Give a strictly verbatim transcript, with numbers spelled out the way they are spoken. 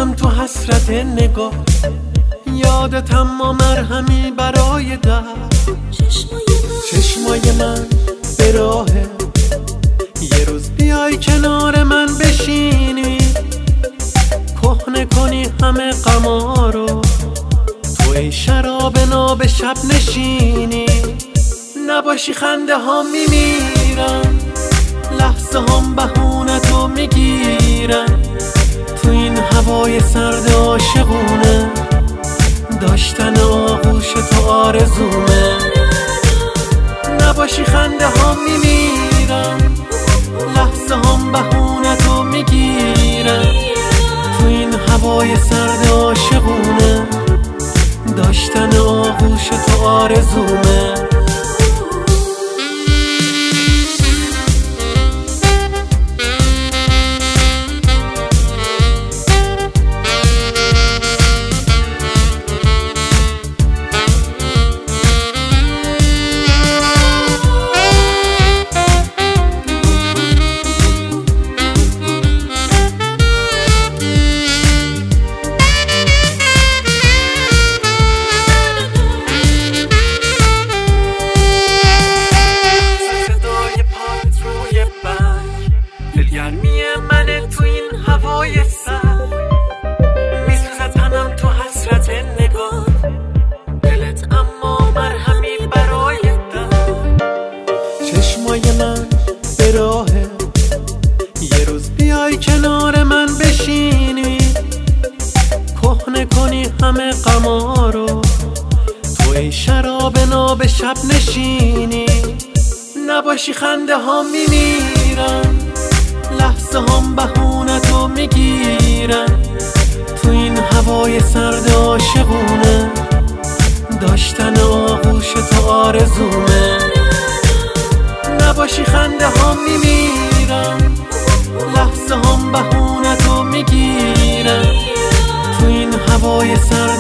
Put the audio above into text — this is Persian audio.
تنم تو حسرت نگاه، یادت اما مرهمی برای درد. چشمای من به راهه، یه روز بیای کنار من بشینی، کهنه کنی همه غما رو، تو ای شراب ناب شب نشینی. نباشی خنده ها میمیرن، لحظه هم بهونتو میگیرن، تو این هوای سرد عاشقونه، داشتن آغوش تو آرزومه. نباشی خنده ها میمیرن، لحظه هم بهونتو میگیرن، تو این هوای سرد عاشقونه، داشتن آغوش تو آرزومه. دلگرمی منه تو این هوای سر، میسوزه تنم تو حسرت نگاه، دلت اما مرهمی برای درد. چشمای من به راهه، یه روز بیای کنار من بشینی، کهنه کنی همه غما رو، تو ای شراب ناب شب نشینی. نباشی خنده ها میمیرن، لحظه هم بهونتو میگیرن، تو این هوای سرد عاشقونه، داشتن آغوش تو آرزومه. نباشی خنده ها میمیرن، لحظه هم بهونتو میگیرن، تو این هوای سرد